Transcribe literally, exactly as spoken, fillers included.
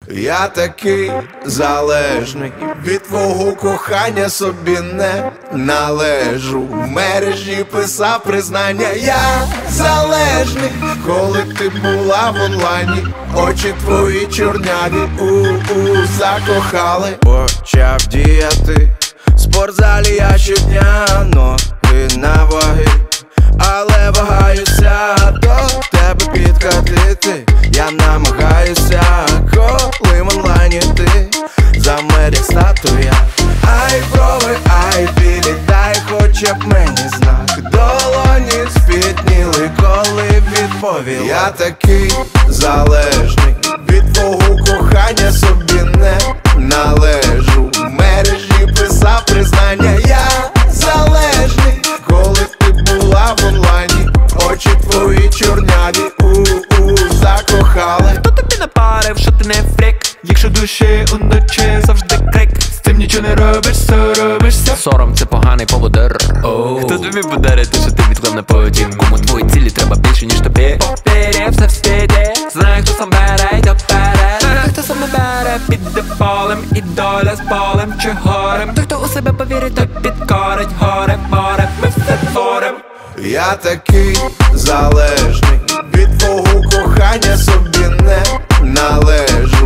Я такий залежний від твого кохання, собі не належу. В мережі писав признання. Я залежний, коли ти була в онлайні. Очі твої чорняві, у-у, закохали. Почав діяти в спортзалі я щодня, ноги на ваги, але вагаюся до тебе підходити. Я намагаюся, коли в онлайні ти замер як статуя. Ай, брови, ай, білі, дай хоча б мені знак. Долоні спітніли, коли відповіла. Я такий залежний від твого кохання, собі не належу. В мережі писав признання. Я залежний, коли ти була в онлайні. Очі твої чорняві, у-у, закохали. Хто тобі напарив, що ти не фрік? Якщо душі уночі завжди крик. З цим нічого не робиш, соромишся. Сором це поганий поводир. oh. Хто тобі подарить те, що ти відклав на потім? Кому твої цілі треба більше, ніж тобі? Повірив все в світі, знає, хто сам бере й доперед. А хто сам не бере, піде полем, і доля з болем чи горем. Той, хто у себе повірить, той підкорить. Горе, море, ми все творим. Я такий залежний від твого кохання, собі не належу.